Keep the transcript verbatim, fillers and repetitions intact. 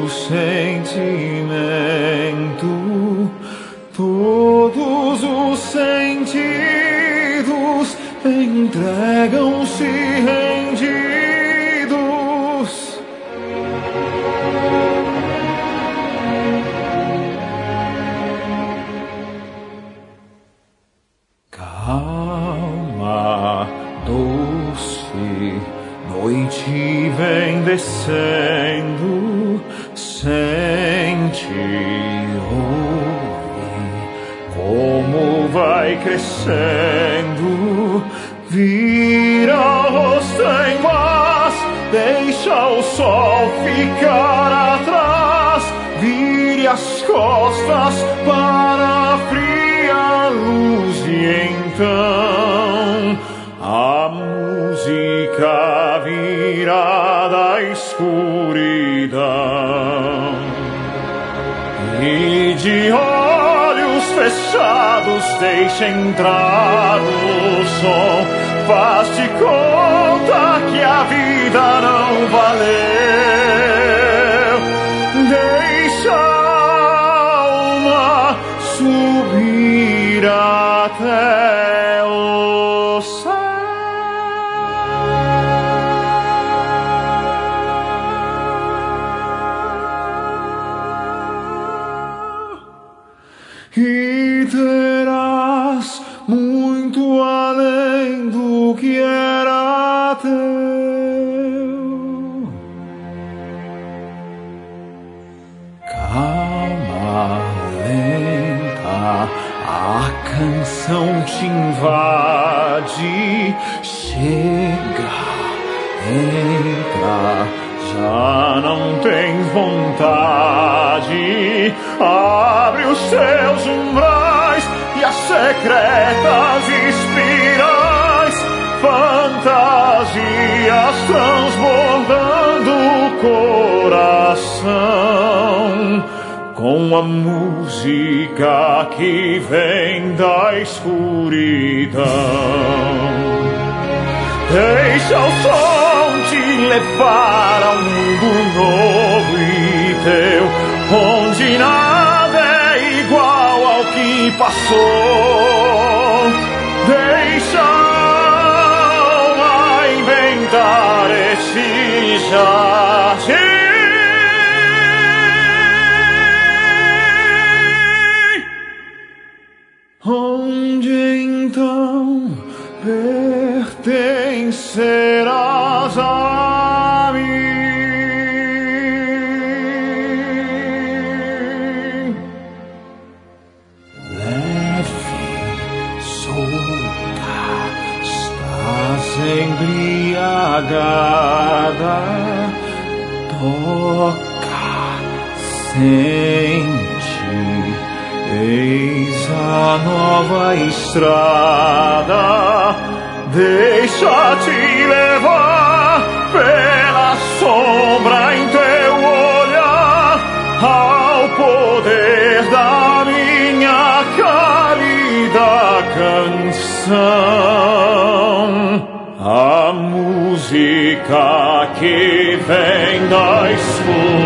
sentimento, todos os sentidos entregam-se rendidos. Calma, doce noite vem descendo, sente, ouve como vai crescendo, vira o rosto em paz, deixa o sol ficar atrás, vire as costas para a fria luz e então a música virá da escuridão e de olhos fechados deixa entrar o som, faz de conta que a vida não valeu, deixa a alma subir até o céu. E terás muito além do que era teu. Calma, lenta, a canção te invade, chega, entra, já não tens vontade, abre os teus umbrais e as secretas espirais, fantasias transbordando o coração, com a música que vem da escuridão. Deixa o som te levar a um mundo novo e teu, onde nada é igual ao que passou. Deixa a alma inventar esse jardim, onde então pertencerás a mim. Leve, solta, estás embriagada, toca, sente, eis a nova estrada, deixa-te levar pela sombra em teu olhar, ao poder da minha cálida canção, a música que vem da escuridão.